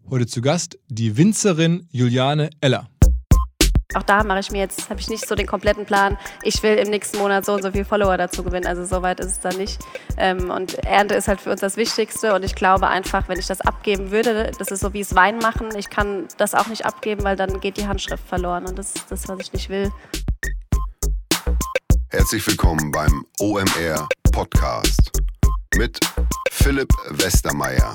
Heute zu Gast die Winzerin Juliane Eller. Auch da habe ich nicht so den kompletten Plan. Ich will im nächsten Monat so und so viele Follower dazu gewinnen. Also so weit ist es dann nicht. Und Ernte ist halt für uns das Wichtigste. Und ich glaube einfach, wenn ich das abgeben würde, das ist so wie es Wein machen. Ich kann das auch nicht abgeben, weil dann geht die Handschrift verloren. Und das ist das, was ich nicht will. Herzlich willkommen beim OMR Podcast mit Philipp Westermeier.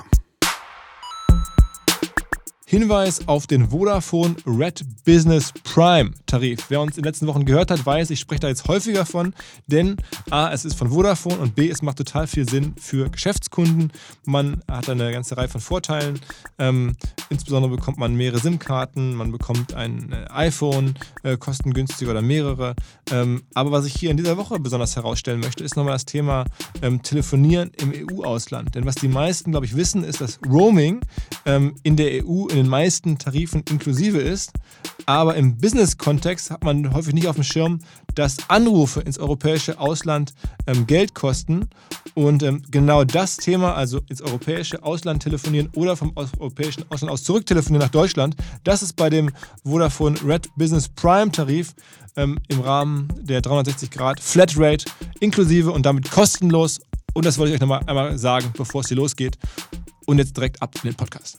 Hinweis auf den Vodafone Red Business Prime Tarif. Wer uns in den letzten Wochen gehört hat, weiß, ich spreche da jetzt häufiger von, denn A, es ist von Vodafone und B, es macht total viel Sinn für Geschäftskunden. Man hat eine ganze Reihe von Vorteilen. Insbesondere bekommt man mehrere SIM-Karten, man bekommt ein iPhone, kostengünstiger oder mehrere. Aber was ich hier in dieser Woche besonders herausstellen möchte, ist nochmal das Thema Telefonieren im EU-Ausland. Denn was die meisten, glaube ich, wissen, ist, dass Roaming in der EU in den meisten Tarifen inklusive ist, aber im Business-Kontext hat man häufig nicht auf dem Schirm, dass Anrufe ins europäische Ausland Geld kosten und genau das Thema, also ins europäische Ausland telefonieren oder vom europäischen Ausland aus zurücktelefonieren nach Deutschland, das ist bei dem Vodafone Red Business Prime Tarif im Rahmen der 360 Grad Flatrate inklusive und damit kostenlos, und das wollte ich euch nochmal einmal sagen, bevor es hier losgeht, und jetzt direkt ab in den Podcast.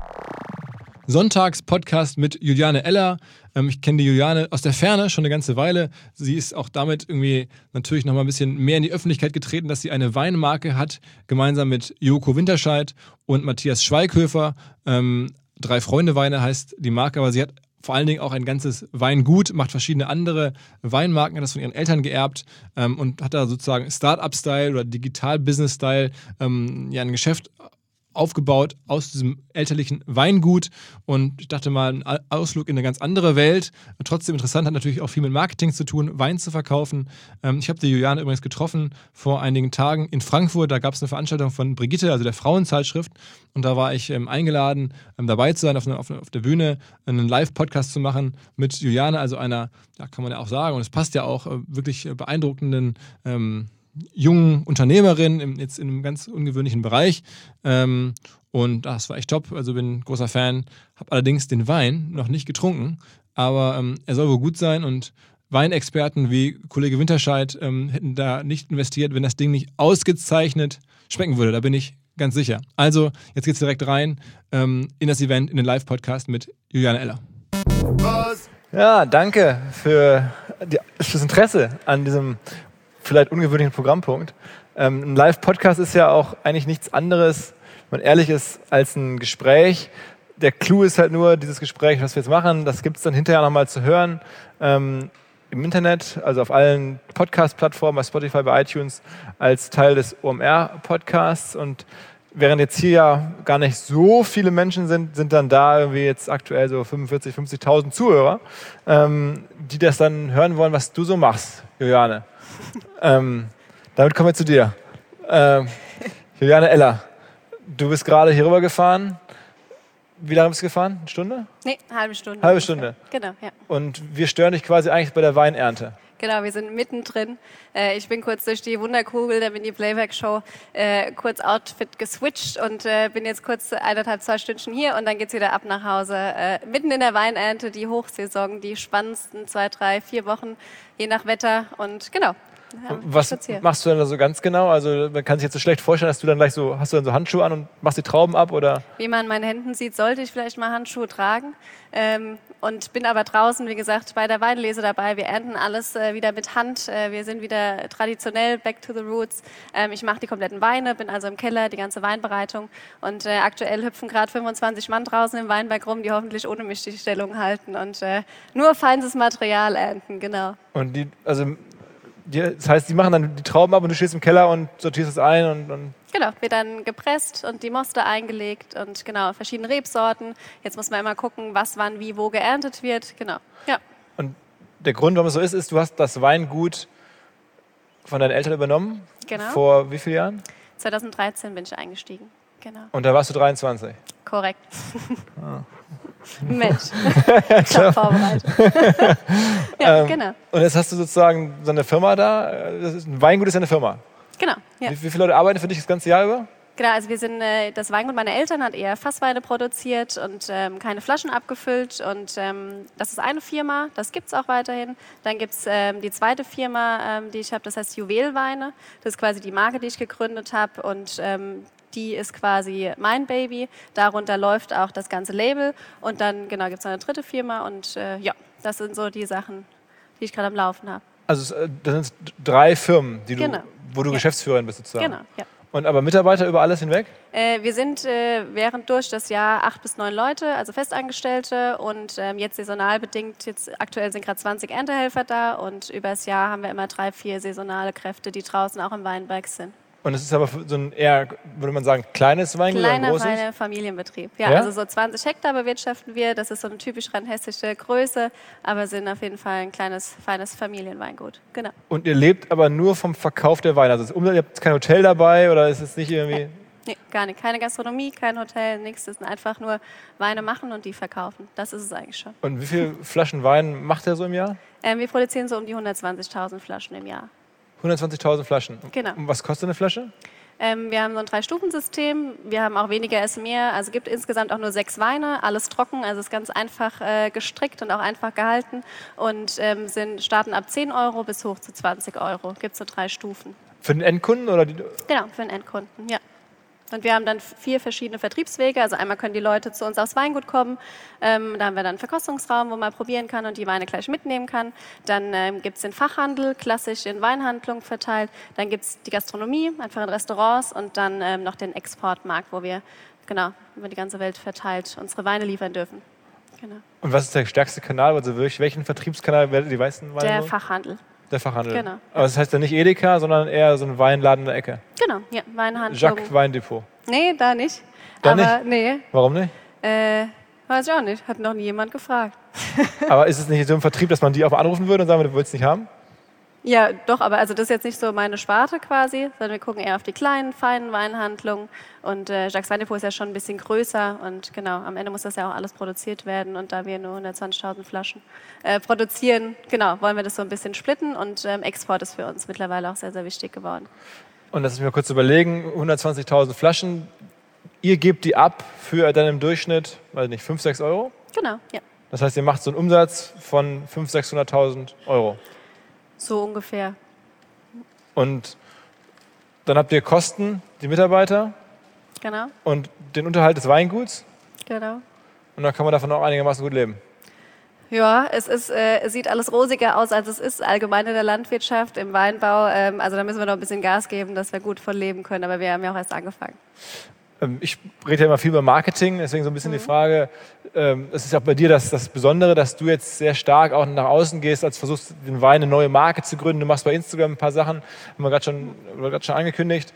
Sonntags-Podcast mit Juliane Eller. Ich kenne die Juliane aus der Ferne schon eine ganze Weile. Sie ist auch damit irgendwie natürlich noch mal ein bisschen mehr in die Öffentlichkeit getreten, dass sie eine Weinmarke hat, gemeinsam mit Joko Winterscheid und Matthias Schweighöfer. 3 Freunde Weine heißt die Marke, aber sie hat vor allen Dingen auch ein ganzes Weingut, macht verschiedene andere Weinmarken, hat das von ihren Eltern geerbt und hat da sozusagen Start-up-Style oder Digital-Business-Style ein Geschäft aufgebaut aus diesem elterlichen Weingut, und ich dachte mal, ein Ausflug in eine ganz andere Welt. Trotzdem interessant, hat natürlich auch viel mit Marketing zu tun, Wein zu verkaufen. Ich habe die Juliane übrigens getroffen vor einigen Tagen in Frankfurt. Da gab es eine Veranstaltung von Brigitte, also der Frauenzeitschrift, und da war ich eingeladen, dabei zu sein, auf der Bühne einen Live-Podcast zu machen mit Juliane, also einer, ja, kann man ja auch sagen, und es passt ja auch, wirklich beeindruckenden jungen Unternehmerin jetzt in einem ganz ungewöhnlichen Bereich. Und das war echt top. Also bin großer Fan. Habe allerdings den Wein noch nicht getrunken, aber er soll wohl gut sein, und Weinexperten wie Kollege Winterscheid hätten da nicht investiert, wenn das Ding nicht ausgezeichnet schmecken würde. Da bin ich ganz sicher. Also jetzt geht's direkt rein in das Event, in den Live-Podcast mit Juliane Eller. Ja, danke fürs Interesse an diesem vielleicht ungewöhnlichen Programmpunkt. Ein Live-Podcast ist ja auch eigentlich nichts anderes, wenn man ehrlich ist, als ein Gespräch. Der Clou ist halt nur dieses Gespräch, was wir jetzt machen, das gibt es dann hinterher nochmal zu hören im Internet, also auf allen Podcast-Plattformen, bei Spotify, bei iTunes, als Teil des OMR-Podcasts. Und während jetzt hier ja gar nicht so viele Menschen sind dann da irgendwie jetzt aktuell so 45.000, 50.000 Zuhörer, die das dann hören wollen, was du so machst, Juliane. Damit kommen wir zu dir. Juliane Eller, du bist gerade hier rüber gefahren. Wie lange bist du gefahren? Eine Stunde? Nee, eine halbe Stunde. Halbe Stunde? Genau, ja. Und wir stören dich quasi eigentlich bei der Weinernte. Genau, wir sind mittendrin. Ich bin kurz durch die Wunderkugel der Mini-Playback-Show kurz Outfit geswitcht und bin jetzt kurz 1,5, 2 Stündchen hier, und dann geht's wieder ab nach Hause. Mitten in der Weinernte, die Hochsaison, die spannendsten 2, 3, 4 Wochen, je nach Wetter, und genau. Ja, was machst du denn da so ganz genau? Also man kann sich jetzt so schlecht vorstellen, dass du dann gleich so, hast du dann so Handschuhe an und machst die Trauben ab, oder? Wie man an meinen Händen sieht, sollte ich vielleicht mal Handschuhe tragen. Und bin aber draußen, wie gesagt, bei der Weinlese dabei. Wir ernten alles wieder mit Hand. Wir sind wieder traditionell back to the roots. Ich mache die kompletten Weine, bin also im Keller, die ganze Weinbereitung. Und aktuell hüpfen gerade 25 Mann draußen im Weinberg rum, die hoffentlich ohne mich die Stellung halten und nur feinstes Material ernten, genau. Und das heißt, die machen dann die Trauben ab und du stehst im Keller und sortierst es ein und Genau, wird dann gepresst und die Moste eingelegt und genau, verschiedene Rebsorten. Jetzt muss man immer gucken, was, wann, wie, wo geerntet wird. Genau, ja. Und der Grund, warum es so ist, du hast das Weingut von deinen Eltern übernommen? Genau. Vor wie vielen Jahren? 2013 bin ich eingestiegen, genau. Und da warst du 23? Korrekt. Ah. Mensch, top vorbereitet. Ja, genau. Und jetzt hast du sozusagen so eine Firma da. Ein Weingut ist ja eine Firma. Genau, ja. Wie viele Leute arbeiten für dich das ganze Jahr über? Genau, also wir sind, das Weingut meiner Eltern hat eher Fassweine produziert und keine Flaschen abgefüllt. Und das ist eine Firma, das gibt es auch weiterhin. Dann gibt es die zweite Firma, die ich habe, das heißt Juwelweine. Das ist quasi die Marke, die ich gegründet habe. Und die ist quasi mein Baby. Darunter läuft auch das ganze Label. Und dann genau gibt es eine dritte Firma. Und ja, das sind so die Sachen, die ich gerade am Laufen habe. Also das sind 3 Firmen, wo du Ja. Geschäftsführerin bist sozusagen. Genau, ja. Und aber Mitarbeiter über alles hinweg? Wir sind während durch das Jahr 8 bis 9 Leute, also Festangestellte und jetzt saisonal bedingt, jetzt aktuell sind gerade 20 Erntehelfer da und über das Jahr haben wir immer 3, 4 saisonale Kräfte, die draußen auch im Weinberg sind. Und es ist aber so ein eher, würde man sagen, kleines Weingut oder ein Kleiner großes? Familienbetrieb. Ja, Ja? also so 20 Hektar bewirtschaften wir, das ist so eine typisch rheinhessische Größe, aber sind auf jeden Fall ein kleines, feines Familienweingut. Genau. Und ihr lebt aber nur vom Verkauf der Weine. Also ihr habt kein Hotel dabei oder ist es nicht irgendwie... Nee, gar nicht. Keine Gastronomie, kein Hotel, nichts. Das sind einfach nur Weine machen und die verkaufen. Das ist es eigentlich schon. Und wie viele Flaschen Wein macht ihr so im Jahr? Wir produzieren so um die 120.000 Flaschen im Jahr. 120.000 Flaschen. Genau. Und was kostet eine Flasche? Wir haben so ein 3-Stufen-System. Wir haben auch weniger ist mehr. Also es gibt insgesamt auch nur 6 Weine, alles trocken. Also es ist ganz einfach gestrickt und auch einfach gehalten. Und starten ab 10 Euro bis hoch zu 20 Euro. Gibt es so 3 Stufen. Für den Endkunden? Oder Genau, für den Endkunden, ja. Und wir haben dann 4 verschiedene Vertriebswege. Also einmal können die Leute zu uns aufs Weingut kommen. Da haben wir dann einen Verkostungsraum, wo man probieren kann und die Weine gleich mitnehmen kann. Dann gibt es den Fachhandel, klassisch in Weinhandlungen verteilt. Dann gibt es die Gastronomie, einfach in Restaurants. Und dann noch den Exportmarkt, wo wir genau über die ganze Welt verteilt unsere Weine liefern dürfen. Genau. Und was ist der stärkste Kanal? Also welchen Vertriebskanal werdet ihr die meisten Weine? Der Fachhandel. Der Fachhandel. Genau. Aber das heißt ja nicht Edeka, sondern eher so ein Weinladen in der Ecke. Genau, ja, Weinhandlung. Jacques Weindepot. Nee, da nicht. Da Aber nicht? nee, Warum nicht? weiß ich auch nicht. Hat noch nie jemand gefragt. Aber ist es nicht so im Vertrieb, dass man die auch mal anrufen würde und sagen, du willst es nicht haben? Ja, doch, aber also das ist jetzt nicht so meine Sparte quasi, sondern wir gucken eher auf die kleinen, feinen Weinhandlungen. Und Jacques Weindepot ist ja schon ein bisschen größer und genau, am Ende muss das ja auch alles produziert werden. Und da wir nur 120.000 Flaschen produzieren, genau, wollen wir das so ein bisschen splitten und Export ist für uns mittlerweile auch sehr, sehr wichtig geworden. Und lass mich mal kurz überlegen, 120.000 Flaschen, ihr gebt die ab für dann im Durchschnitt, weiß nicht, 5, 6 Euro? Genau, ja. Das heißt, ihr macht so einen Umsatz von 500.000, 600.000 Euro. So ungefähr. Und dann habt ihr Kosten, die Mitarbeiter Genau, und den Unterhalt des Weinguts. genau. Und dann kann man davon auch einigermaßen gut leben. Ja, es sieht alles rosiger aus, als es ist, allgemein in der Landwirtschaft, im Weinbau. Also da müssen wir noch ein bisschen Gas geben, dass wir gut von leben können. Aber wir haben ja auch erst angefangen. Ich rede ja immer viel über Marketing, deswegen so ein bisschen die Frage, es ist ja auch bei dir das Besondere, dass du jetzt sehr stark auch nach außen gehst, als versuchst, den Wein eine neue Marke zu gründen. Du machst bei Instagram ein paar Sachen, haben wir gerade schon angekündigt.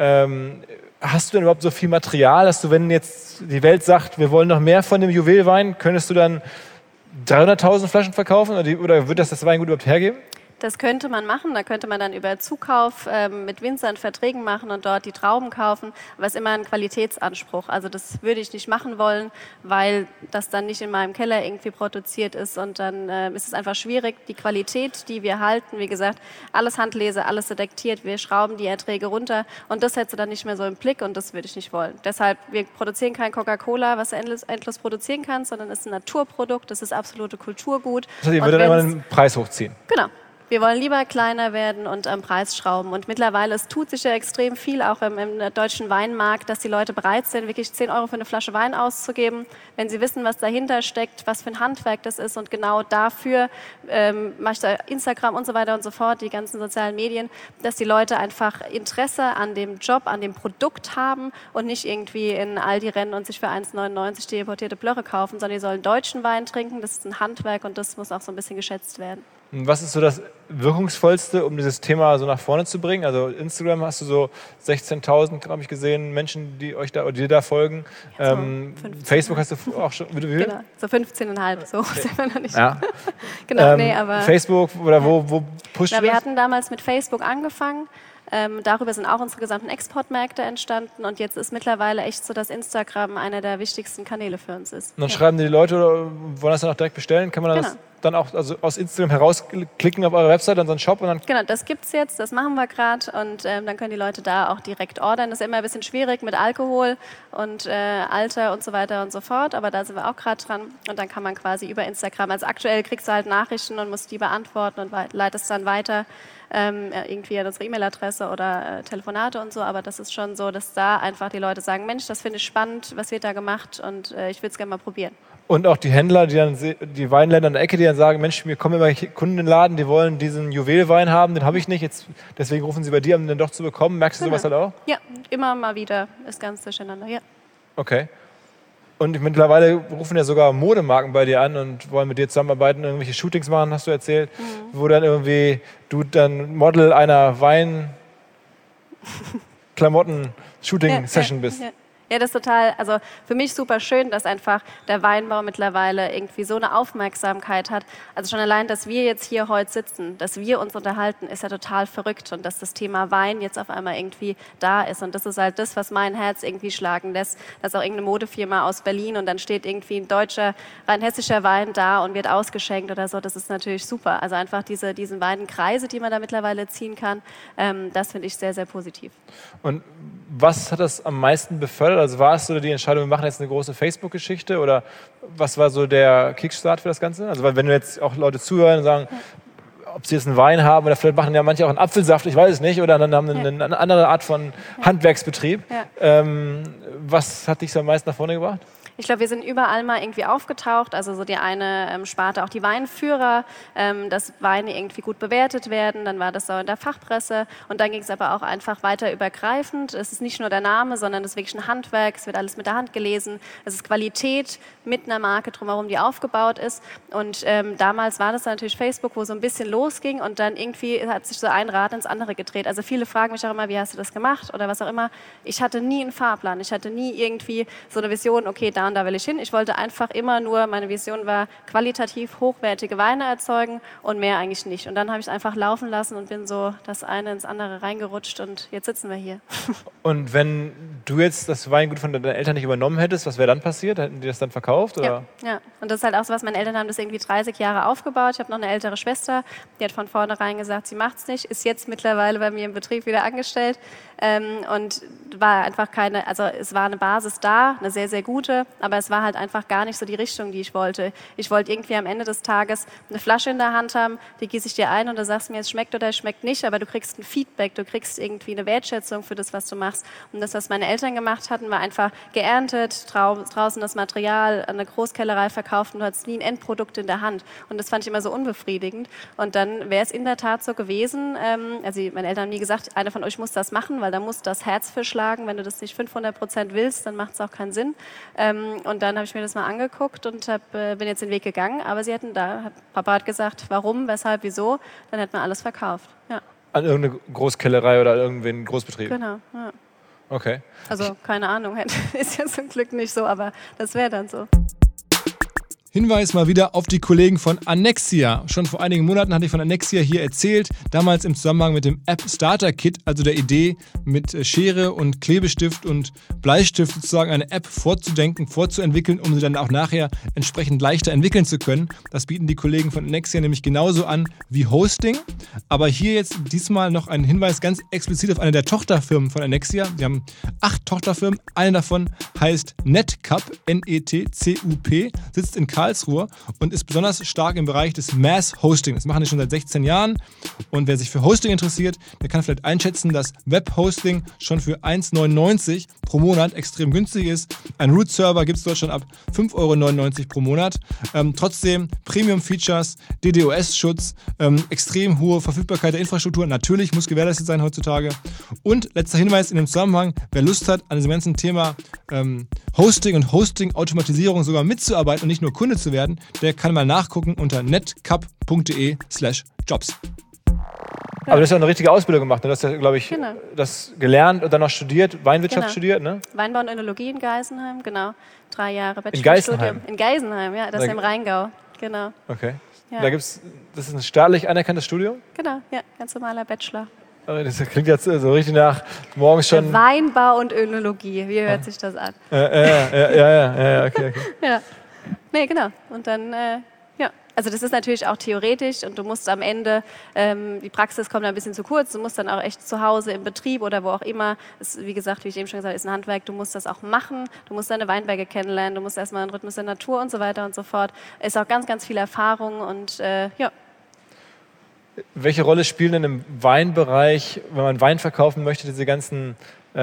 Hast du denn überhaupt so viel Material, dass du, wenn jetzt die Welt sagt, wir wollen noch mehr von dem Juwelwein, könntest du dann 300.000 Flaschen verkaufen oder wird das Weingut überhaupt hergeben? Das könnte man machen, da könnte man dann über Zukauf mit Winzern Verträgen machen und dort die Trauben kaufen, aber es ist immer ein Qualitätsanspruch. Also das würde ich nicht machen wollen, weil das dann nicht in meinem Keller irgendwie produziert ist und dann ist es einfach schwierig. Die Qualität, die wir halten, wie gesagt, alles Handlese, alles selektiert, wir schrauben die Erträge runter und das hättest du dann nicht mehr so im Blick und das würde ich nicht wollen. Deshalb, wir produzieren kein Coca-Cola, was du endlos produzieren kannst, sondern es ist ein Naturprodukt, das ist absolute Kulturgut. Das heißt, ihr würdet dann immer den Preis hochziehen? Genau. Wir wollen lieber kleiner werden und am Preis schrauben. Und mittlerweile, es tut sich ja extrem viel, auch im deutschen Weinmarkt, dass die Leute bereit sind, wirklich 10 Euro für eine Flasche Wein auszugeben, wenn sie wissen, was dahinter steckt, was für ein Handwerk das ist. Und genau dafür mache ich da Instagram und so weiter und so fort, die ganzen sozialen Medien, dass die Leute einfach Interesse an dem Job, an dem Produkt haben und nicht irgendwie in Aldi rennen und sich für 1,99 die importierte Plörre kaufen, sondern die sollen deutschen Wein trinken. Das ist ein Handwerk und das muss auch so ein bisschen geschätzt werden. Was ist so das Wirkungsvollste, um dieses Thema so nach vorne zu bringen? Also Instagram hast du so 16.000, habe ich gesehen, Menschen, die dir da folgen. Ja, so Facebook hast du auch schon, wie viel? Genau, so 15,5, so sind wir noch nicht. Ja. Genau, nee, aber Facebook oder wo pusht du wir das? hatten damals mit Facebook angefangen. Darüber sind auch unsere gesamten Exportmärkte entstanden und jetzt ist mittlerweile echt so, dass Instagram einer der wichtigsten Kanäle für uns ist. Und dann schreiben dir die Leute oder wollen das dann auch direkt bestellen? Kann man Genau. das? dann auch also aus Instagram herausklicken auf eure Website, dann so einen Shop und dann... Genau, das gibt's jetzt, das machen wir gerade und dann können die Leute da auch direkt ordern. Das ist immer ein bisschen schwierig mit Alkohol und Alter und so weiter und so fort, aber da sind wir auch gerade dran und dann kann man quasi über Instagram, also aktuell kriegst du halt Nachrichten und musst die beantworten und leitest dann weiter irgendwie an unsere E-Mail-Adresse oder Telefonate und so, aber das ist schon so, dass da einfach die Leute sagen, Mensch, das finde ich spannend, was wird da gemacht und ich würde es gerne mal probieren. Und auch die Händler, die Weinländer in der Ecke, die dann sagen, Mensch, mir kommen immer Kunden in den Laden, die wollen diesen Juwelwein haben, den habe ich nicht, deswegen rufen sie bei dir, um den doch zu bekommen. Merkst du sowas halt auch? Ja, immer mal wieder ist ganz durcheinander, ja. Okay. Und mittlerweile rufen ja sogar Modemarken bei dir an und wollen mit dir zusammenarbeiten, irgendwelche Shootings machen, hast du erzählt, wo dann irgendwie du dann Model einer Wein-Klamotten-Shooting-Session bist. Ja. Ja, das ist total, also für mich super schön, dass einfach der Weinbau mittlerweile irgendwie so eine Aufmerksamkeit hat. Also schon allein, dass wir jetzt hier heute sitzen, dass wir uns unterhalten, ist ja total verrückt und dass das Thema Wein jetzt auf einmal irgendwie da ist. Und das ist halt das, was mein Herz irgendwie schlagen lässt, dass auch irgendeine Modefirma aus Berlin und dann steht irgendwie ein deutscher, rheinhessischer Wein da und wird ausgeschenkt oder so. Das ist natürlich super. Also einfach diesen beiden Kreise, die man da mittlerweile ziehen kann, das finde ich sehr, sehr positiv. Und was hat das am meisten befördert? Also war es so die Entscheidung, wir machen jetzt eine große Facebook-Geschichte oder was war so der Kickstart für das Ganze? Also weil wenn du jetzt auch Leute zuhören und sagen, ob sie jetzt einen Wein haben oder vielleicht machen ja manche auch einen Apfelsaft, ich weiß es nicht, oder dann haben eine andere Art von Handwerksbetrieb. Ja. Was hat dich so am meisten nach vorne gebracht? Ich glaube, wir sind überall mal irgendwie aufgetaucht, also so die eine Sparte, auch die Weinführer, dass Weine irgendwie gut bewertet werden, dann war das so in der Fachpresse und dann ging es aber auch einfach weiter übergreifend. Es ist nicht nur der Name, sondern es ist wirklich ein Handwerk, es wird alles mit der Hand gelesen, es ist Qualität mit einer Marke drumherum, die aufgebaut ist und damals war das natürlich Facebook, wo so ein bisschen losging und dann irgendwie hat sich so ein Rad ins andere gedreht. Also viele fragen mich auch immer, wie hast du das gemacht oder was auch immer. Ich hatte nie einen Fahrplan, ich hatte nie irgendwie so eine Vision, okay, da und da will ich hin. Ich wollte einfach immer nur, meine Vision war, qualitativ hochwertige Weine erzeugen und mehr eigentlich nicht. Und dann habe ich es einfach laufen lassen und bin so das eine ins andere reingerutscht und jetzt sitzen wir hier. Und wenn du jetzt das Weingut von deinen Eltern nicht übernommen hättest, was wäre dann passiert? Hätten die das dann verkauft? Oder? Ja. Und das ist halt auch so was, meine Eltern haben das irgendwie 30 Jahre aufgebaut. Ich habe noch eine ältere Schwester, die hat von vornherein gesagt, sie macht es nicht, ist jetzt mittlerweile bei mir im Betrieb wieder angestellt und war einfach es war eine Basis da, eine sehr, sehr gute, aber es war halt einfach gar nicht so die Richtung, die ich wollte. Ich wollte irgendwie am Ende des Tages eine Flasche in der Hand haben, die gieße ich dir ein und du sagst mir, es schmeckt oder es schmeckt nicht, aber du kriegst ein Feedback, du kriegst irgendwie eine Wertschätzung für das, was du machst. Und das, was meine Eltern gemacht hatten, war einfach geerntet, draußen das Material an eine Großkellerei verkauft und du hattest nie ein Endprodukt in der Hand. Und das fand ich immer so unbefriedigend. Und dann wäre es in der Tat so gewesen, also meine Eltern haben nie gesagt, einer von euch muss das machen, weil da muss das Herz für schlagen. Wenn du das nicht 500% willst, dann macht es auch keinen Sinn. Und dann habe ich mir das mal angeguckt und bin jetzt den Weg gegangen. Aber Papa hat gesagt, warum, weshalb, wieso, dann hätten wir alles verkauft. Ja. An irgendeine Großkellerei oder irgendeinen Großbetrieb? Genau, ja. Okay. Also keine Ahnung, ist ja zum Glück nicht so, aber das wäre dann so. Hinweis mal wieder auf die Kollegen von Annexia. Schon vor einigen Monaten hatte ich von Annexia hier erzählt, damals im Zusammenhang mit dem App Starter Kit, also der Idee, mit Schere und Klebestift und Bleistift sozusagen eine App vorzudenken, vorzuentwickeln, um sie dann auch nachher entsprechend leichter entwickeln zu können. Das bieten die Kollegen von Annexia nämlich genauso an wie Hosting. Aber hier jetzt diesmal noch ein Hinweis ganz explizit auf eine der Tochterfirmen von Annexia. Sie haben 8 Tochterfirmen. Eine davon heißt Netcup, N-E-T-C-U-P, sitzt in Karlsruhe und ist besonders stark im Bereich des Mass-Hosting. Das machen die schon seit 16 Jahren. Und wer sich für Hosting interessiert, der kann vielleicht einschätzen, dass Web-Hosting schon für 1,99 pro Monat extrem günstig ist. Ein Root-Server gibt es dort schon ab 5,99 € pro Monat. Trotzdem Premium-Features, DDoS-Schutz, extrem hohe Verfügbarkeit der Infrastruktur. Natürlich muss gewährleistet sein heutzutage. Und letzter Hinweis in dem Zusammenhang, wer Lust hat, an diesem ganzen Thema Hosting und Hosting-Automatisierung sogar mitzuarbeiten und nicht nur Kunde zu werden, der kann mal nachgucken unter netcup.de/jobs. Aber du hast ja eine richtige Ausbildung gemacht. Du hast ja, glaube ich, das gelernt und dann noch studiert, Weinwirtschaft studiert, ne? Weinbau und Önologie in Geisenheim, genau. 3 Jahre Bachelorstudium. In Geisenheim, ja, das ist im Rheingau, genau. Okay. Ja. Das ist ein staatlich anerkanntes Studium? Genau, ja, ganz normaler Bachelor. Das klingt jetzt so richtig nach morgens schon... Weinbau und Önologie, wie hört sich das an? Ja, okay. Ja. Nee, genau. Und dann Ja, also das ist natürlich auch theoretisch und du musst am Ende, die Praxis kommt ein bisschen zu kurz, du musst dann auch echt zu Hause im Betrieb oder wo auch immer, ist, wie gesagt, wie ich eben schon gesagt habe, ist ein Handwerk, du musst das auch machen, du musst deine Weinberge kennenlernen, du musst erstmal einen Rhythmus der Natur und so weiter und so fort. Ist auch ganz, ganz viel Erfahrung und ja. Welche Rolle spielen denn im Weinbereich, wenn man Wein verkaufen möchte, diese ganzen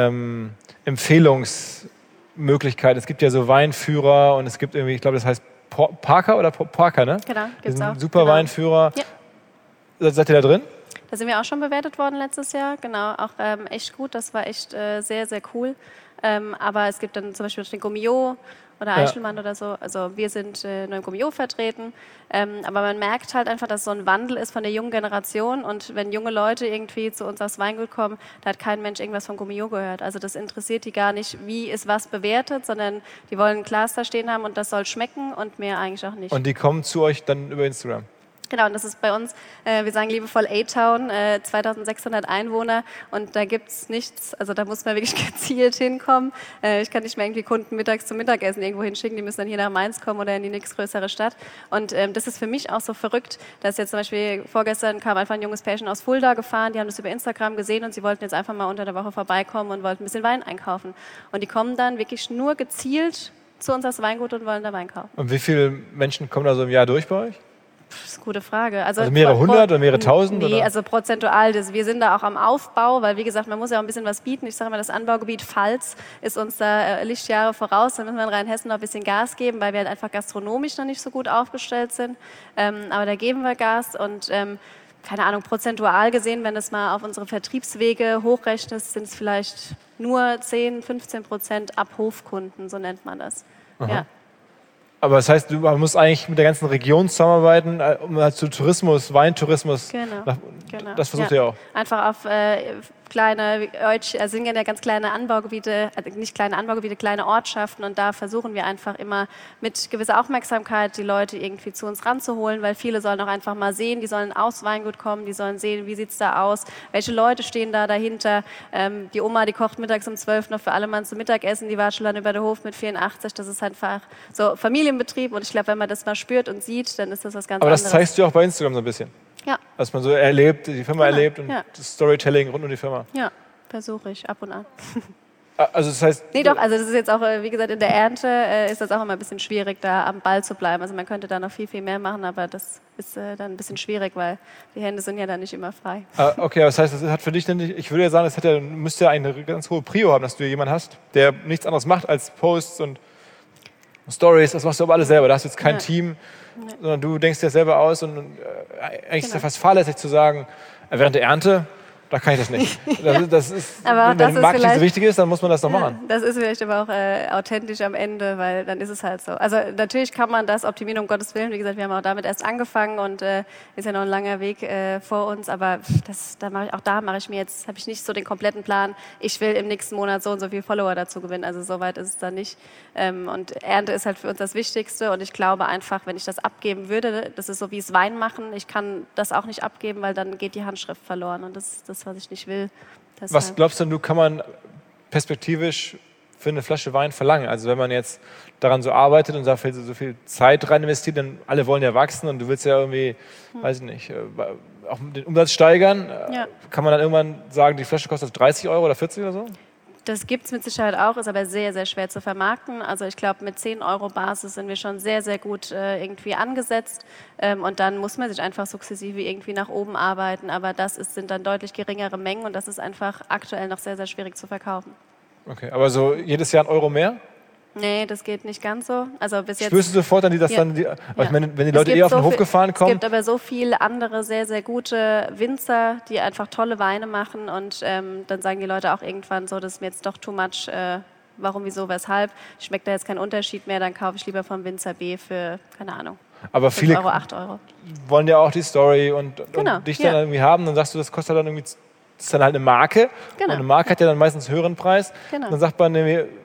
Empfehlungsmöglichkeiten? Es gibt ja so Weinführer und es gibt irgendwie, ich glaube, das heißt Parker, ne? Genau, gibt's auch. Super genau. Weinführer. Ja. Seid ihr da drin? Da sind wir auch schon bewertet worden letztes Jahr, genau, auch echt gut, das war echt sehr, sehr cool. Aber es gibt dann zum Beispiel den Gummio oder Eichelmann oder so, also wir sind nur im Gummio vertreten, aber man merkt halt einfach, dass so ein Wandel ist von der jungen Generation und wenn junge Leute irgendwie zu uns aufs Weingut kommen, da hat kein Mensch irgendwas von Gummio gehört, also das interessiert die gar nicht, wie ist was bewertet, sondern die wollen ein Glas da stehen haben und das soll schmecken und mehr eigentlich auch nicht. Und die kommen zu euch dann über Instagram? Genau, und das ist bei uns, wir sagen liebevoll A-Town, 2600 Einwohner und da gibt es nichts, also da muss man wirklich gezielt hinkommen. Ich kann nicht mehr irgendwie Kunden mittags zum Mittagessen irgendwo hinschicken, die müssen dann hier nach Mainz kommen oder in die nächstgrößere Stadt. Und das ist für mich auch so verrückt, dass jetzt zum Beispiel vorgestern kam einfach ein junges Pärchen aus Fulda gefahren, die haben das über Instagram gesehen und sie wollten jetzt einfach mal unter der Woche vorbeikommen und wollten ein bisschen Wein einkaufen. Und die kommen dann wirklich nur gezielt zu uns als Weingut und wollen da Wein kaufen. Und wie viele Menschen kommen da so im Jahr durch bei euch? Das ist eine gute Frage. Also mehrere hundert oder mehrere tausend? Nee, oder? also prozentual. Wir sind da auch am Aufbau, weil wie gesagt, man muss ja auch ein bisschen was bieten. Ich sage mal, das Anbaugebiet Pfalz ist uns da Lichtjahre voraus. Da müssen wir in Rheinhessen noch ein bisschen Gas geben, weil wir halt einfach gastronomisch noch nicht so gut aufgestellt sind. Aber da geben wir Gas und keine Ahnung, prozentual gesehen, wenn du es mal auf unsere Vertriebswege hochrechnest, sind es vielleicht nur 10-15% ab Hofkunden, so nennt man das. Ja. Aber das heißt, man muss eigentlich mit der ganzen Region zusammenarbeiten, um halt zu Tourismus, Weintourismus. Genau. Das versucht ihr auch. Einfach auf kleine, sind ja ganz kleine Anbaugebiete, also nicht kleine Anbaugebiete, kleine Ortschaften und da versuchen wir einfach immer mit gewisser Aufmerksamkeit die Leute irgendwie zu uns ranzuholen, weil viele sollen auch einfach mal sehen, die sollen aufs Weingut kommen, die sollen sehen, wie sieht es da aus, welche Leute stehen da dahinter. Die Oma, die kocht mittags um 12 noch für alle Mann zum Mittagessen, die war schon dann über der Hof mit 84, das ist einfach so Familienbetrieb und ich glaube, wenn man das mal spürt und sieht, dann ist das was ganz anderes. Aber das zeigst du auch bei Instagram so ein bisschen? Ja. Dass man so erlebt, die Firma erlebt und das Storytelling rund um die Firma. Ja, versuche ich ab und an. Also das heißt... Nee, doch, also das ist jetzt auch, wie gesagt, in der Ernte ist das auch immer ein bisschen schwierig, da am Ball zu bleiben. Also man könnte da noch viel, viel mehr machen, aber das ist dann ein bisschen schwierig, weil die Hände sind ja dann nicht immer frei. Okay, das heißt, das hat für dich dann nicht, ich würde ja sagen, das müsste ja eine ganz hohe Prio haben, dass du jemanden hast, der nichts anderes macht als Posts und Stories, das machst du aber alles selber. Da hast du jetzt kein Team, sondern du denkst dir selber aus und eigentlich ist es ja fast fahrlässig zu sagen, während der Ernte, da kann ich das nicht. Das ist, aber wenn Marketing so wichtig ist, dann muss man das noch machen. Das ist vielleicht aber auch authentisch am Ende, weil dann ist es halt so. Also natürlich kann man das optimieren, um Gottes Willen. Wie gesagt, wir haben auch damit erst angefangen und ist ja noch ein langer Weg vor uns. Aber habe ich nicht so den kompletten Plan. Ich will im nächsten Monat so und so viele Follower dazu gewinnen. Also so weit ist es dann nicht. Und Ernte ist halt für uns das Wichtigste. Und ich glaube einfach, wenn ich das abgeben würde, das ist so wie es Wein machen. Ich kann das auch nicht abgeben, weil dann geht die Handschrift verloren. Und das was ich nicht will. Was glaubst du, kann man perspektivisch für eine Flasche Wein verlangen? Also wenn man jetzt daran so arbeitet und so viel Zeit rein investiert, dann alle wollen ja wachsen und du willst ja irgendwie, weiß ich nicht, auch den Umsatz steigern. Kann man dann irgendwann sagen, die Flasche kostet 30 Euro oder 40 oder so? Das gibt es mit Sicherheit auch, ist aber sehr, sehr schwer zu vermarkten. Also ich glaube, mit 10 Euro Basis sind wir schon sehr, sehr gut irgendwie angesetzt. Und dann muss man sich einfach sukzessive irgendwie nach oben arbeiten. Aber sind dann deutlich geringere Mengen und das ist einfach aktuell noch sehr, sehr schwierig zu verkaufen. Okay, aber so jedes Jahr 1 Euro mehr? Nee, das geht nicht ganz so. Also bis jetzt, spürst du sofort dann, ich meine, wenn die Leute auf den Hof gefahren kommen? Es gibt aber so viele andere sehr, sehr gute Winzer, die einfach tolle Weine machen und dann sagen die Leute auch irgendwann so, das ist mir jetzt doch too much, warum, wieso, weshalb, schmeckt da jetzt kein Unterschied mehr, dann kaufe ich lieber vom Winzer B für, keine Ahnung, aber 5 viele Euro, 8 Euro. Wollen ja auch die Story und dich dann irgendwie haben, dann sagst du, das kostet dann irgendwie, das ist dann halt eine Marke und eine Marke hat ja dann meistens einen höheren Preis. Dann sagt man,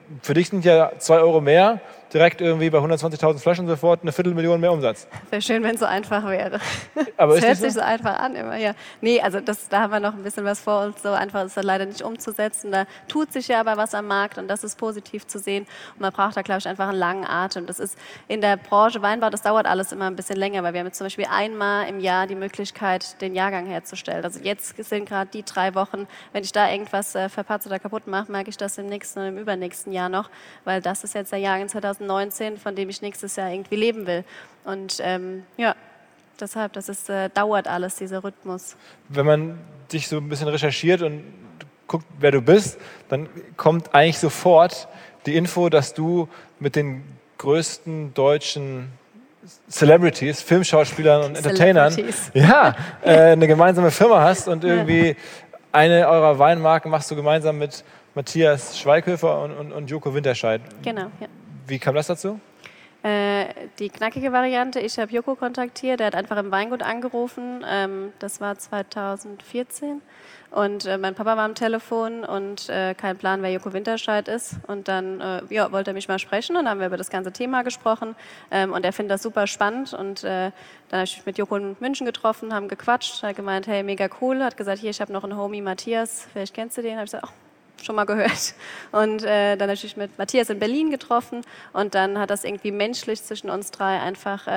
für dich sind ja 2 Euro mehr direkt irgendwie bei 120.000 Flaschen sofort eine Viertelmillion mehr Umsatz. Wäre schön, wenn es so einfach wäre. Aber das hört sich so so einfach an immer, ja. Nee, also da haben wir noch ein bisschen was vor uns. So einfach ist das leider nicht umzusetzen. Da tut sich ja aber was am Markt und das ist positiv zu sehen. Und man braucht da, glaube ich, einfach einen langen Atem. Das ist in der Branche Weinbau, das dauert alles immer ein bisschen länger, weil wir haben jetzt zum Beispiel einmal im Jahr die Möglichkeit, den Jahrgang herzustellen. Also jetzt sind gerade die 3 Wochen, wenn ich da irgendwas verpatze oder kaputt mache, merke ich das im nächsten und im übernächsten Jahr noch, weil das ist jetzt der Jahrgang 2019, von dem ich nächstes Jahr irgendwie leben will. Und ja, deshalb, dauert alles, dieser Rhythmus. Wenn man dich so ein bisschen recherchiert und guckt, wer du bist, dann kommt eigentlich sofort die Info, dass du mit den größten deutschen Celebrities, Filmschauspielern und Entertainern eine gemeinsame Firma hast und irgendwie eine eurer Weinmarken machst du gemeinsam mit Matthias Schweighöfer und Joko Winterscheid. Genau, ja. Wie kam das dazu? Die knackige Variante, ich habe Joko kontaktiert, der hat einfach im Weingut angerufen, das war 2014 und mein Papa war am Telefon und kein Plan, wer Joko Winterscheid ist und dann wollte er mich mal sprechen und dann haben wir über das ganze Thema gesprochen und er findet das super spannend und dann habe ich mich mit Joko in München getroffen, haben gequatscht, hat gemeint, hey, mega cool, hat gesagt, hier, ich habe noch einen Homie, Matthias, vielleicht kennst du den, habe ich gesagt, schon mal gehört. Und dann natürlich mit Matthias in Berlin getroffen und dann hat das irgendwie menschlich zwischen uns 3 einfach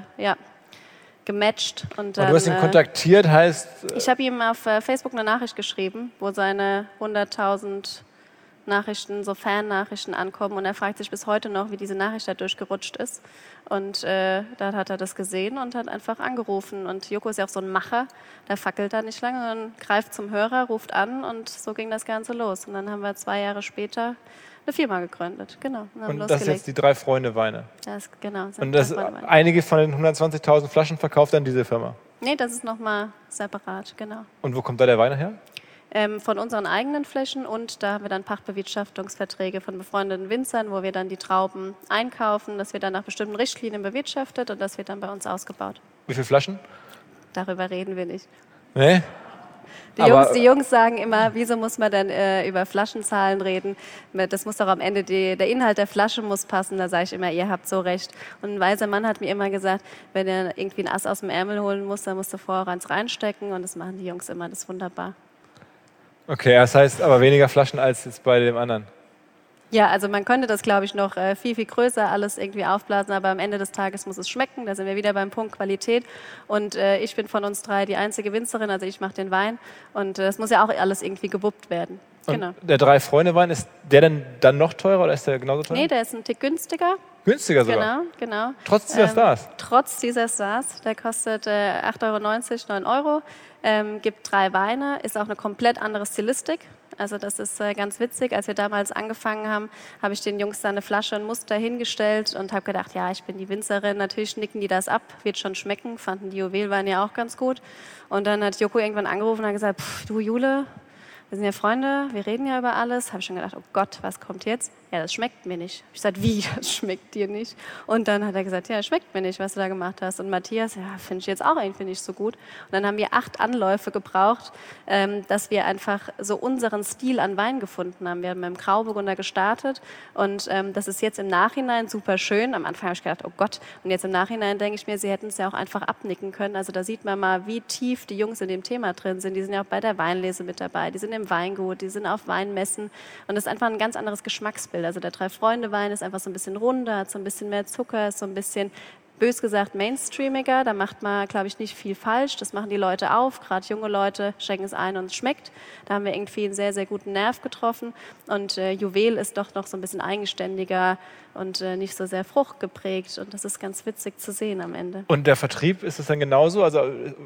gematcht. Und dann, du hast ihn kontaktiert, heißt... Ich habe ihm auf Facebook eine Nachricht geschrieben, wo seine 100.000 Nachrichten, so Fan-Nachrichten ankommen und er fragt sich bis heute noch, wie diese Nachricht da durchgerutscht ist. Und dann hat er das gesehen und hat einfach angerufen. Und Joko ist ja auch so ein Macher, der fackelt da nicht lange, sondern greift zum Hörer, ruft an und so ging das Ganze los. Und dann haben wir 2 Jahre später eine Firma gegründet. Genau. Und das ist jetzt die 3 Freunde Weine. Das, genau. Und einige von den 120.000 Flaschen verkauft dann diese Firma? Nee, das ist nochmal separat, genau. Und wo kommt da der Wein her? Von unseren eigenen Flächen und da haben wir dann Pachtbewirtschaftungsverträge von befreundeten Winzern, wo wir dann die Trauben einkaufen, das wird dann nach bestimmten Richtlinien bewirtschaftet und das wird dann bei uns ausgebaut. Wie viele Flaschen? Darüber reden wir nicht. Nee? Die Jungs sagen immer, wieso muss man denn über Flaschenzahlen reden? Das muss doch am Ende, der Inhalt der Flasche muss passen. Da sage ich immer, ihr habt so recht. Und ein weiser Mann hat mir immer gesagt, wenn er irgendwie ein Ass aus dem Ärmel holen muss, dann musst du vorher eins reinstecken und das machen die Jungs immer, das ist wunderbar. Okay, das heißt aber weniger Flaschen als jetzt bei dem anderen. Ja, also man könnte das, glaube ich, noch viel, viel größer alles irgendwie aufblasen, aber am Ende des Tages muss es schmecken. Da sind wir wieder beim Punkt Qualität. Und ich bin von uns 3 die einzige Winzerin, also ich mache den Wein. Und das muss ja auch alles irgendwie gewuppt werden. Genau. Und der 3-Freunde-Wein, ist der denn dann noch teurer oder ist der genauso teuer? Nee, der ist ein Tick günstiger. Günstiger sogar? Genau. Trotz dieser Stars? Trotz dieser Stars. Der kostet 8,90 €, 9 €. Gibt 3 Weine, ist auch eine komplett andere Stilistik. Also das ist ganz witzig. Als wir damals angefangen haben, habe ich den Jungs da eine Flasche, ein Muster hingestellt und habe gedacht, ja, ich bin die Winzerin, natürlich nicken die das ab, wird schon schmecken, fanden die Juwelweine ja auch ganz gut. Und dann hat Joko irgendwann angerufen und hat gesagt, du Jule, wir sind ja Freunde, wir reden ja über alles. Habe ich schon gedacht, oh Gott, was kommt jetzt? Ja, das schmeckt mir nicht. Ich gesagt, wie, das schmeckt dir nicht? Und dann hat er gesagt, ja, schmeckt mir nicht, was du da gemacht hast. Und Matthias, ja, finde ich jetzt auch irgendwie nicht so gut. Und dann haben wir 8 Anläufe gebraucht, dass wir einfach so unseren Stil an Wein gefunden haben. Wir haben mit dem Grauburgunder gestartet und das ist jetzt im Nachhinein super schön. Am Anfang habe ich gedacht, oh Gott. Und jetzt im Nachhinein denke ich mir, sie hätten es ja auch einfach abnicken können. Also da sieht man mal, wie tief die Jungs in dem Thema drin sind. Die sind ja auch bei der Weinlese mit dabei, die sind im Weingut, die sind auf Weinmessen. Und das ist einfach ein ganz anderes Geschmacksbild. Also der 3-Freunde-Wein ist einfach so ein bisschen runder, hat so ein bisschen mehr Zucker, ist so ein bisschen, bös gesagt, mainstreamiger. Da macht man, glaube ich, nicht viel falsch. Das machen die Leute auf, gerade junge Leute schenken es ein und es schmeckt. Da haben wir irgendwie einen sehr, sehr guten Nerv getroffen. Und Juwel ist doch noch so ein bisschen eigenständiger und nicht so sehr fruchtgeprägt. Und das ist ganz witzig zu sehen am Ende. Und der Vertrieb, ist es dann genauso? Also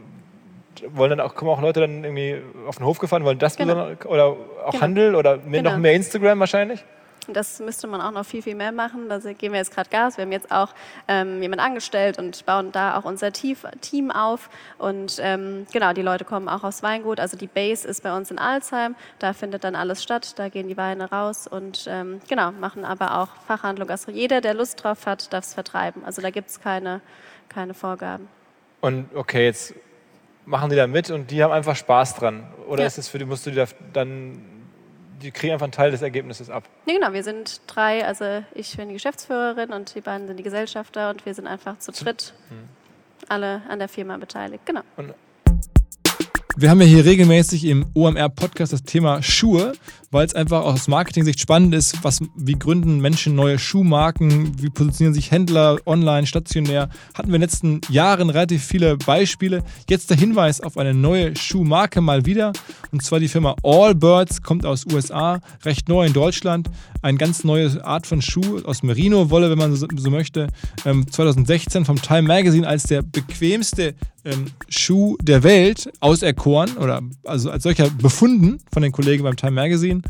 kommen auch Leute dann irgendwie auf den Hof gefahren, wollen das oder auch Handel oder noch mehr Instagram wahrscheinlich? Das müsste man auch noch viel, viel mehr machen. Da geben wir jetzt gerade Gas. Wir haben jetzt auch jemanden angestellt und bauen da auch unser Team auf. Und genau, die Leute kommen auch aufs Weingut. Also die Base ist bei uns in Alzheim. Da findet dann alles statt. Da gehen die Weine raus und genau, machen aber auch Fachhandlung. Also jeder, der Lust drauf hat, darf es vertreiben. Also da gibt es keine Vorgaben. Und okay, jetzt machen die da mit und die haben einfach Spaß dran? Oder ist es musst du die da dann die kriegen einfach einen Teil des Ergebnisses ab. Nee, genau, wir sind 3, also ich bin die Geschäftsführerin und die beiden sind die Gesellschafter und wir sind einfach zu dritt alle an der Firma beteiligt. Genau. Und Wir haben ja hier regelmäßig im OMR-Podcast das Thema Schuhe, weil es einfach aus Marketing-Sicht spannend ist, wie gründen Menschen neue Schuhmarken, wie positionieren sich Händler online, stationär. Hatten wir in den letzten Jahren relativ viele Beispiele. Jetzt der Hinweis auf eine neue Schuhmarke mal wieder, und zwar die Firma Allbirds, kommt aus USA, recht neu in Deutschland. Eine ganz neue Art von Schuh aus Merino-Wolle, wenn man so möchte. 2016 vom Time Magazine als der bequemste Schuh der Welt auserkoren oder also als solcher befunden von den Kollegen beim Time Magazine.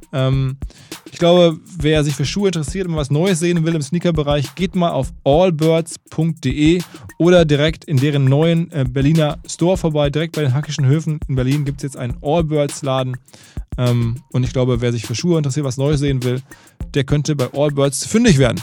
Ich glaube, wer sich für Schuhe interessiert und mal was Neues sehen will im Sneaker-Bereich, geht mal auf allbirds.de oder direkt in deren neuen Berliner Store vorbei. Direkt bei den Hackischen Höfen in Berlin gibt es jetzt einen Allbirds-Laden. Und ich glaube, wer sich für Schuhe interessiert, was Neues sehen will, der könnte bei Allbirds fündig werden.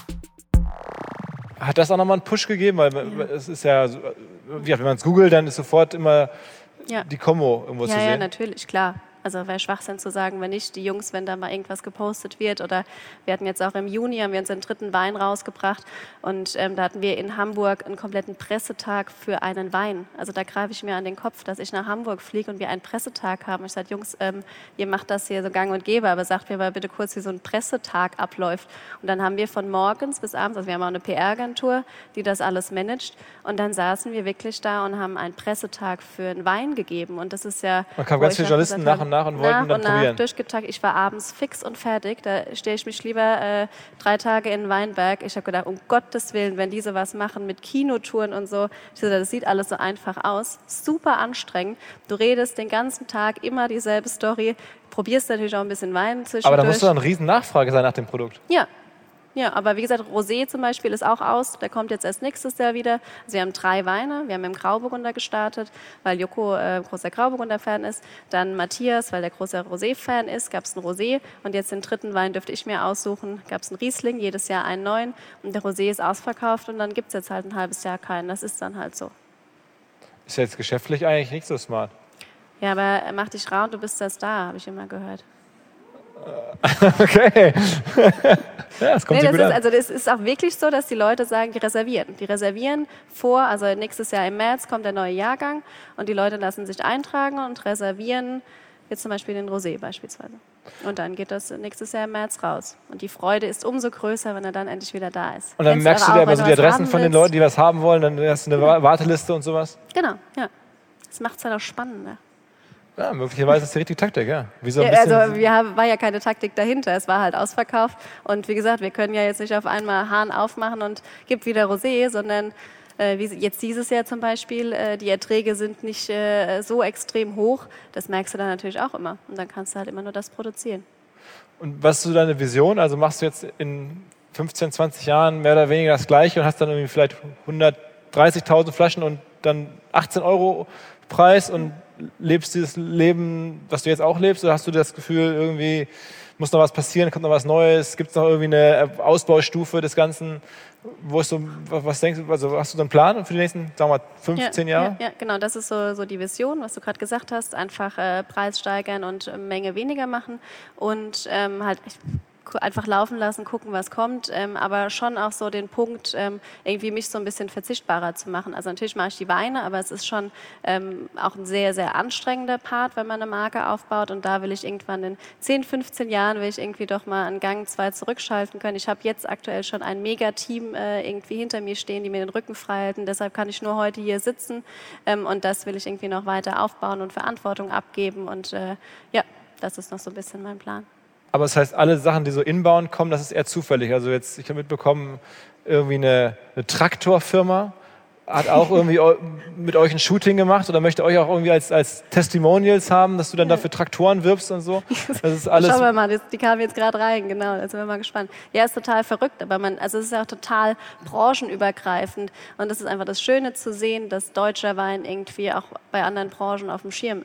hat das auch nochmal einen Push gegeben? Weil es ist ja, wenn man es googelt, dann ist sofort immer die Kombo irgendwo zu sehen. Ja, natürlich, klar. Also wäre Schwachsinn zu sagen, wenn nicht die Jungs, wenn da mal irgendwas gepostet wird. Oder wir hatten jetzt auch im Juni, haben wir unseren 3. Wein rausgebracht und da hatten wir in Hamburg einen kompletten Pressetag für einen Wein. Also da greife ich mir an den Kopf, dass ich nach Hamburg fliege und wir einen Pressetag haben. Ich sage, Jungs, ihr macht das hier so gang und gäbe, aber sagt mir mal bitte kurz, wie so ein Pressetag abläuft. Und dann haben wir von morgens bis abends, also wir haben auch eine PR-Agentur, die das alles managt. Und dann saßen wir wirklich da und haben einen Pressetag für einen Wein gegeben. Und das ist ja... Man kam ganz viele Journalisten nach und wollten dann probieren. Durchgetaktet. Ich war abends fix und fertig. Da stehe ich mich lieber 3 Tage in Weinberg. Ich habe gedacht, um Gottes Willen, wenn die sowas machen mit Kinotouren und so, das sieht alles so einfach aus. Super anstrengend. Du redest den ganzen Tag immer dieselbe Story. Probierst natürlich auch ein bisschen Wein zwischendurch. Aber da muss doch eine riesen Nachfrage sein nach dem Produkt. Ja, aber wie gesagt, Rosé zum Beispiel ist auch aus. Der kommt jetzt erst nächstes Jahr wieder. Also wir haben 3 Weine. Wir haben im Grauburgunder gestartet, weil Joko großer Grauburgunder-Fan ist. Dann Matthias, weil der großer Rosé-Fan ist, gab es einen Rosé. Und jetzt den 3. Wein dürfte ich mir aussuchen. Gab es einen Riesling, jedes Jahr einen neuen. Und der Rosé ist ausverkauft und dann gibt es jetzt halt ein halbes Jahr keinen. Das ist dann halt so. Ist jetzt geschäftlich eigentlich nicht so smart. Ja, aber mach dich rar und du bist das da, habe ich immer gehört. Okay. Ja, das kommt gut an. Also das ist auch wirklich so, dass die Leute sagen, die reservieren. Die reservieren vor, also nächstes Jahr im März kommt der neue Jahrgang und die Leute lassen sich eintragen und reservieren jetzt zum Beispiel den Rosé beispielsweise. Und dann geht das nächstes Jahr im März raus. Und die Freude ist umso größer, wenn er dann endlich wieder da ist. Und dann merkst du dir aber so die Adressen von den Leuten, die was haben wollen, dann hast du eine Warteliste und sowas? Genau, ja. Das macht es halt auch spannender. Ja, möglicherweise ist die richtige Taktik, ja. War ja keine Taktik dahinter, es war halt ausverkauft. Und wie gesagt, wir können ja jetzt nicht auf einmal Hahn aufmachen und gibt wieder Rosé, sondern wie jetzt dieses Jahr zum Beispiel, die Erträge sind nicht so extrem hoch. Das merkst du dann natürlich auch immer. Und dann kannst du halt immer nur das produzieren. Und was ist so deine Vision? Also machst du jetzt in 15, 20 Jahren mehr oder weniger das Gleiche und hast dann irgendwie vielleicht 130.000 Flaschen und dann 18 € Preis und lebst dieses Leben, was du jetzt auch lebst, oder hast du das Gefühl, irgendwie muss noch was passieren, kommt noch was Neues, gibt es noch irgendwie eine Ausbaustufe des Ganzen, wo ist so, was denkst du, also hast du so einen Plan für die nächsten, sagen wir mal, 15 Jahre? Ja, genau, das ist so die Vision, was du gerade gesagt hast, einfach Preis steigern und Menge weniger machen und halt einfach laufen lassen, gucken, was kommt, aber schon auch so den Punkt, irgendwie mich so ein bisschen verzichtbarer zu machen. Also natürlich mache ich die Weine, aber es ist schon auch ein sehr, sehr anstrengender Part, wenn man eine Marke aufbaut und da will ich irgendwann in 10, 15 Jahren will ich irgendwie doch mal einen Gang 2 zurückschalten können. Ich habe jetzt aktuell schon ein Mega-Team irgendwie hinter mir stehen, die mir den Rücken frei halten, deshalb kann ich nur heute hier sitzen und das will ich irgendwie noch weiter aufbauen und Verantwortung abgeben und ja, das ist noch so ein bisschen mein Plan. Aber das heißt, alle Sachen, die so inbound kommen, das ist eher zufällig. Also jetzt, ich habe mitbekommen, irgendwie eine Traktorfirma hat auch irgendwie mit euch ein Shooting gemacht oder möchte euch auch irgendwie als Testimonials haben, dass du dann dafür Traktoren wirbst und so. Das ist alles. Schauen wir mal, die kamen jetzt gerade rein, genau, da sind wir mal gespannt. Ja, ist total verrückt, aber es ist ja auch total branchenübergreifend und das ist einfach das Schöne zu sehen, dass deutscher Wein irgendwie auch bei anderen Branchen auf dem Schirm ist.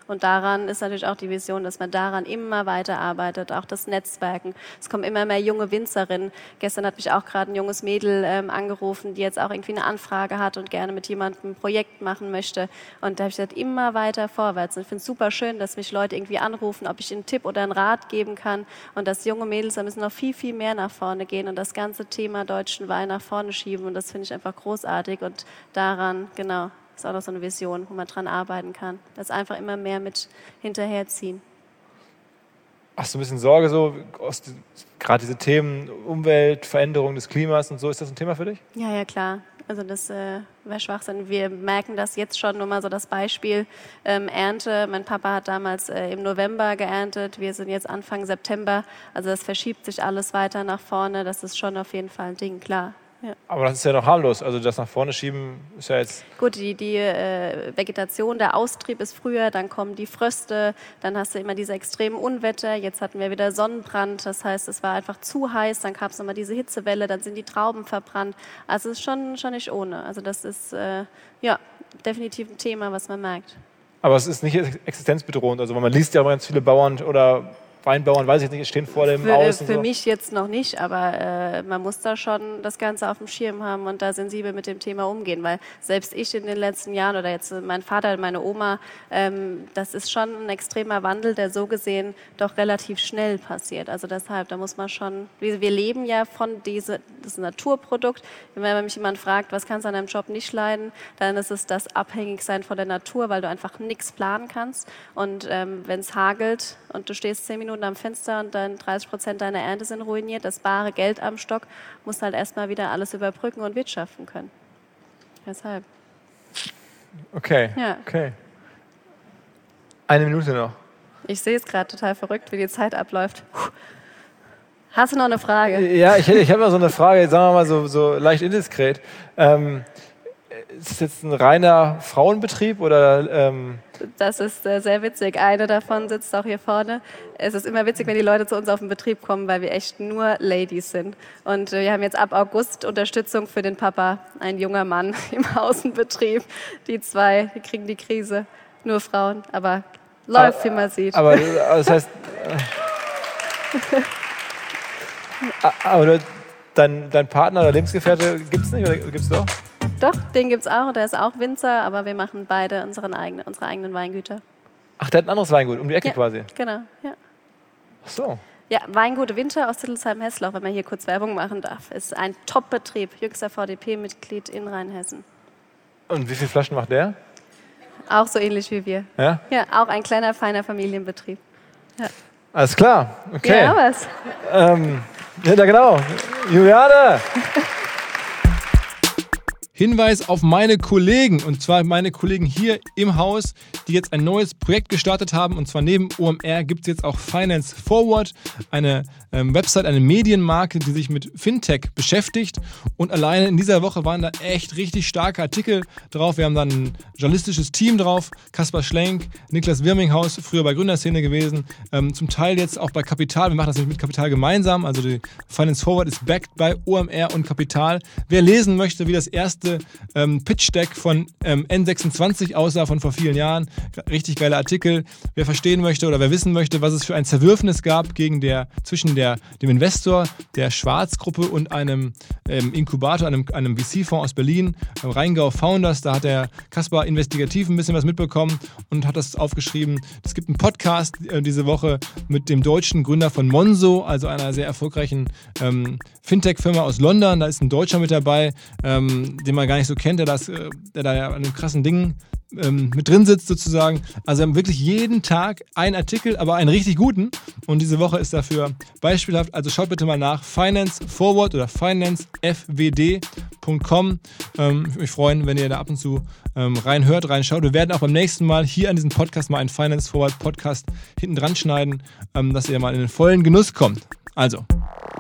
Und daran ist natürlich auch die Vision, dass man daran immer weiter arbeitet, auch das Netzwerken. Es kommen immer mehr junge Winzerinnen. Gestern hat mich auch gerade ein junges Mädel angerufen, die jetzt auch irgendwie eine Anfrage hat und gerne mit jemandem ein Projekt machen möchte. Und da habe ich gesagt, immer weiter vorwärts. Und ich finde es super schön, dass mich Leute irgendwie anrufen, ob ich einen Tipp oder einen Rat geben kann. Und dass junge Mädels, da müssen noch viel, viel mehr nach vorne gehen und das ganze Thema deutschen Wein nach vorne schieben. Und das finde ich einfach großartig. Und daran, genau, ist auch noch so eine Vision, wo man dran arbeiten kann. Das einfach immer mehr mit hinterherziehen. Hast du ein bisschen Sorge, so gerade diese Themen Umwelt, Veränderung des Klimas und so, ist das ein Thema für dich? Ja, klar. Also das wäre Schwachsinn. Wir merken das jetzt schon, nur mal so das Beispiel Ernte. Mein Papa hat damals im November geerntet, wir sind jetzt Anfang September. Also das verschiebt sich alles weiter nach vorne. Das ist schon auf jeden Fall ein Ding, klar. Ja. Aber das ist ja noch harmlos, also das nach vorne schieben ist ja jetzt... Gut, die Vegetation, der Austrieb ist früher, dann kommen die Fröste, dann hast du immer diese extremen Unwetter, jetzt hatten wir wieder Sonnenbrand, das heißt, es war einfach zu heiß, dann gab es nochmal diese Hitzewelle, dann sind die Trauben verbrannt, also es ist schon nicht ohne, also das ist definitiv ein Thema, was man merkt. Aber es ist nicht existenzbedrohend, also man liest ja auch ganz viele Bauern oder Weinbauern, weiß ich nicht, stehen vor dem Haus. Für mich jetzt noch nicht, aber man muss da schon das Ganze auf dem Schirm haben und da sensibel mit dem Thema umgehen, weil selbst ich in den letzten Jahren oder jetzt mein Vater, meine Oma, das ist schon ein extremer Wandel, der so gesehen doch relativ schnell passiert. Also deshalb, da muss man schon, wir leben ja von das Naturprodukt. Wenn mich jemand fragt, was kannst du an deinem Job nicht leiden, dann ist es das Abhängigsein von der Natur, weil du einfach nichts planen kannst und wenn es hagelt und du stehst 10 Minuten am Fenster und dann 30% deiner Ernte sind ruiniert, das bare Geld am Stock, musst halt erstmal wieder alles überbrücken und wirtschaften können. Deshalb. Okay, ja. Okay. 1 Minute noch. Ich sehe es gerade total verrückt, wie die Zeit abläuft. Hast du noch eine Frage? Ja, ich habe mal so eine Frage, sagen wir mal so leicht indiskret. Ist es jetzt ein reiner Frauenbetrieb oder... Das ist sehr witzig. Eine davon sitzt auch hier vorne. Es ist immer witzig, wenn die Leute zu uns auf den Betrieb kommen, weil wir echt nur Ladies sind. Und wir haben jetzt ab August Unterstützung für den Papa, ein junger Mann im Außenbetrieb. Die 2, die kriegen die Krise. Nur Frauen, aber läuft, wie man sieht. Aber das heißt... aber dein Partner oder Lebensgefährte gibt es nicht oder gibt es doch? Doch, den gibt es auch. Der ist auch Winzer, aber wir machen beide unsere eigenen Weingüter. Ach, der hat ein anderes Weingut, um die Ecke quasi? Genau, ja. Ach so. Ja, Weingut Winter aus Zittelsheim-Hessloch, wenn man hier kurz Werbung machen darf, ist ein Top-Betrieb, jüngster VDP-Mitglied in Rheinhessen. Und wie viele Flaschen macht der? Auch so ähnlich wie wir. Ja? Ja, auch ein kleiner, feiner Familienbetrieb. Ja. Alles klar, okay. Ja, was? Ja, genau. Juliane! Hinweis auf meine Kollegen, und zwar meine Kollegen hier im Haus, die jetzt ein neues Projekt gestartet haben. Und zwar neben OMR gibt es jetzt auch Finance Forward, eine Website, eine Medienmarke, die sich mit Fintech beschäftigt. Und alleine in dieser Woche waren da echt richtig starke Artikel drauf. Wir haben dann ein journalistisches Team drauf. Kaspar Schlenk, Niklas Wirminghaus, früher bei Gründerszene gewesen. Zum Teil jetzt auch bei Kapital. Wir machen das nicht mit Kapital gemeinsam. Also die Finance Forward ist backed bei OMR und Kapital. Wer lesen möchte, wie das erste Pitch-Deck von N26 aussah von vor vielen Jahren. Richtig geiler Artikel. Wer verstehen möchte oder wer wissen möchte, was es für ein Zerwürfnis gab zwischen dem Investor, der Schwarz-Gruppe und einem Inkubator, einem VC-Fonds aus Berlin, Rheingau Founders. Da hat der Kaspar investigativ ein bisschen was mitbekommen und hat das aufgeschrieben. Es gibt einen Podcast diese Woche mit dem deutschen Gründer von Monzo, also einer sehr erfolgreichen Fintech-Firma aus London. Da ist ein Deutscher mit dabei, den man gar nicht so kennt, der da ja an einem krassen Ding mit drin sitzt sozusagen. Also wir haben wirklich jeden Tag einen Artikel, aber einen richtig guten. Und diese Woche ist dafür beispielhaft. Also schaut bitte mal nach Finance Forward oder financefwd.com. Ich würde mich freuen, wenn ihr da ab und zu reinhört, reinschaut. Wir werden auch beim nächsten Mal hier an diesem Podcast mal einen Finance Forward Podcast hinten dran schneiden, dass ihr mal in den vollen Genuss kommt. Also,